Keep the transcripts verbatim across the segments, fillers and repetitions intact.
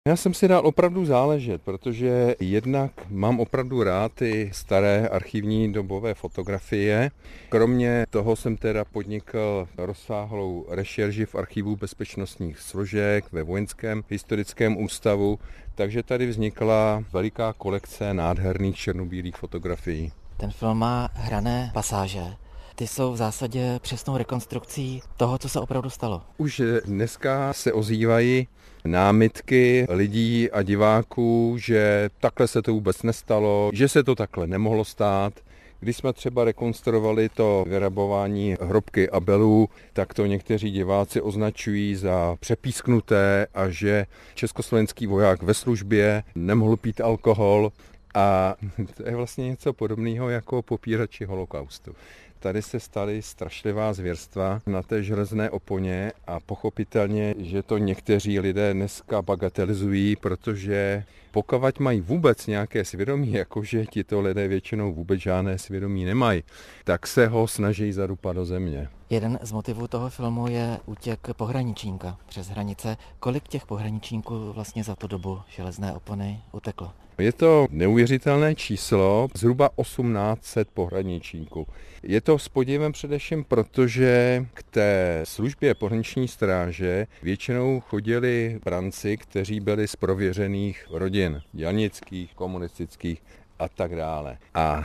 Já jsem si dal opravdu záležet, protože jednak mám opravdu rád ty staré archivní dobové fotografie. Kromě toho jsem teda podnikl rozsáhlou rešerži v archivu bezpečnostních složek ve Vojenském historickém ústavu, takže tady vznikla veliká kolekce nádherných černobílých fotografií. Ten film má hrané pasáže. Ty jsou v zásadě přesnou rekonstrukcí toho, co se opravdu stalo. Už dneska se ozývají námitky lidí a diváků, že takhle se to vůbec nestalo, že se to takhle nemohlo stát. Když jsme třeba rekonstruovali to vyrabování hrobky Abelů, tak to někteří diváci označují za přepísknuté a že československý voják ve službě nemohl pít alkohol. A to je vlastně něco podobného jako popírači holokaustu. Tady se staly strašlivá zvěrstva na té železné oponě a pochopitelně, že to někteří lidé dneska bagatelizují, protože pokud mají vůbec nějaké svědomí, jakože tito lidé většinou vůbec žádné svědomí nemají, tak se ho snaží zadupat do země. Jeden z motivů toho filmu je útěk pohraničníka přes hranice. Kolik těch pohraničníků vlastně za tu dobu železné opony uteklo? Je to neuvěřitelné číslo, zhruba osmnáct set pohraničníků. Je to s podívem především, protože k té službě pohraniční stráže většinou chodili branci, kteří byli z prověřených rodin, janických, komunistických a tak dále. A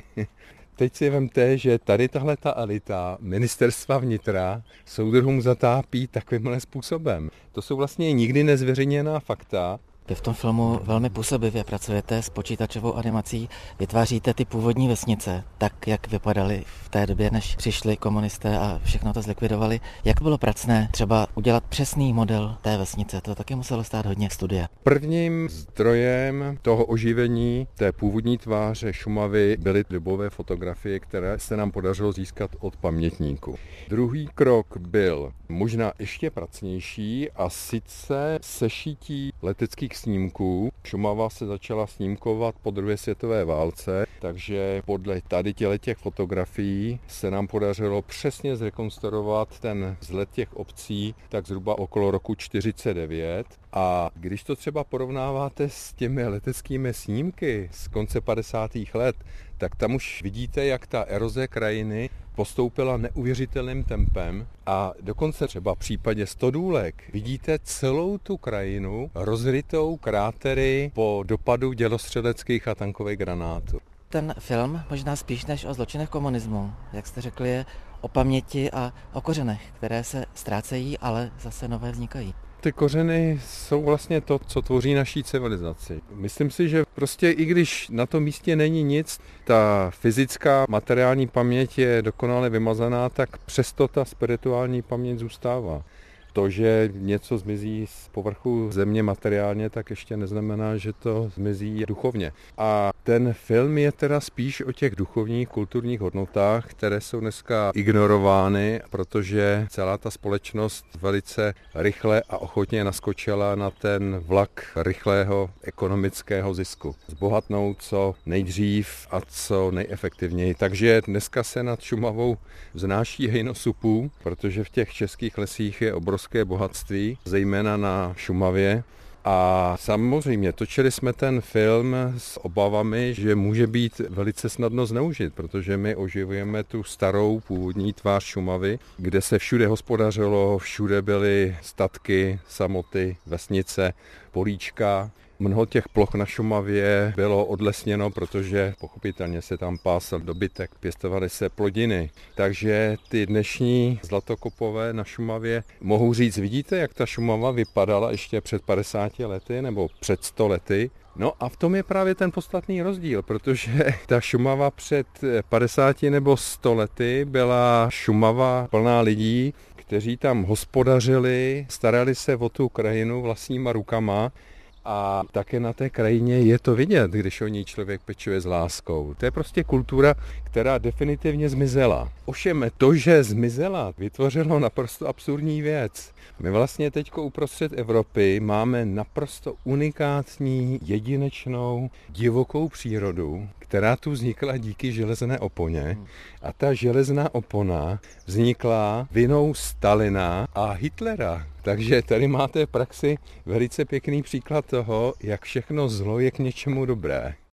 teď si vemte, že tady tahle ta elita ministerstva vnitra soudruhům zatápí takovýmhle způsobem. To jsou vlastně nikdy nezveřejněná fakta. Vy v tom filmu velmi působivě pracujete s počítačovou animací, vytváříte ty původní vesnice, tak jak vypadaly v té době, než přišli komunisté a všechno to zlikvidovali. Jak bylo pracné třeba udělat přesný model té vesnice? To taky muselo stát hodně studie. Prvním zdrojem toho oživení té původní tváře Šumavy byly dobové fotografie, které se nám podařilo získat od pamětníků. Druhý krok byl možná ještě pracnější a sice sešití leteckých snímků. Šumava se začala snímkovat po druhé světové válce, takže podle tady těch fotografií se nám podařilo přesně zrekonstruovat ten vzlet těch obcí tak zhruba okolo roku čtyřicet devět. A když to třeba porovnáváte s těmi leteckými snímky z konce padesátých let, tak tam už vidíte, jak ta eroze krajiny postoupila neuvěřitelným tempem a dokonce třeba v případě Stodůlek vidíte celou tu krajinu rozrytou krátery po dopadu dělostřeleckých a tankových granátů. Ten film možná spíš než o zločinech komunismu, jak jste řekli, je o paměti a o kořenech, které se ztrácejí, ale zase nové vznikají. Ty kořeny jsou vlastně to, co tvoří naší civilizaci. Myslím si, že prostě i když na tom místě není nic, ta fyzická materiální paměť je dokonale vymazaná, tak přesto ta spirituální paměť zůstává. To, že něco zmizí z povrchu země materiálně, tak ještě neznamená, že to zmizí duchovně. A ten film je teda spíš o těch duchovních, kulturních hodnotách, které jsou dneska ignorovány, protože celá ta společnost velice rychle a ochotně naskočila na ten vlak rychlého ekonomického zisku. Zbohatnout co nejdřív a co nejefektivněji. Takže dneska se nad Šumavou vznáší hejno supů, protože v těch českých lesích je obrovské bohatství, zejména na Šumavě. A samozřejmě točili jsme ten film s obavami, že může být velice snadno zneužit, protože my oživujeme tu starou původní tvář Šumavy, kde se všude hospodařilo, všude byly statky, samoty, vesnice, políčka. Mnoho těch ploch na Šumavě bylo odlesněno, protože pochopitelně se tam pásl dobytek, pěstovaly se plodiny. Takže ty dnešní zlatokopové na Šumavě mohou říct, vidíte, jak ta Šumava vypadala ještě před padesáti lety nebo před sto lety. No a v tom je právě ten podstatný rozdíl, protože ta Šumava před padesáti nebo sto lety byla Šumava plná lidí, kteří tam hospodařili, starali se o tu krajinu vlastníma rukama. A také na té krajině je to vidět, když o ní člověk pečuje s láskou. To je prostě kultura, která definitivně zmizela. Ovšem to, že zmizela, vytvořilo naprosto absurdní věc. My vlastně teď uprostřed Evropy máme naprosto unikátní, jedinečnou, divokou přírodu, která tu vznikla díky železné oponě. A ta železná opona vznikla vinou Stalina a Hitlera. Takže tady máte v praxi velice pěkný příklad toho, jak všechno zlo je k něčemu dobré.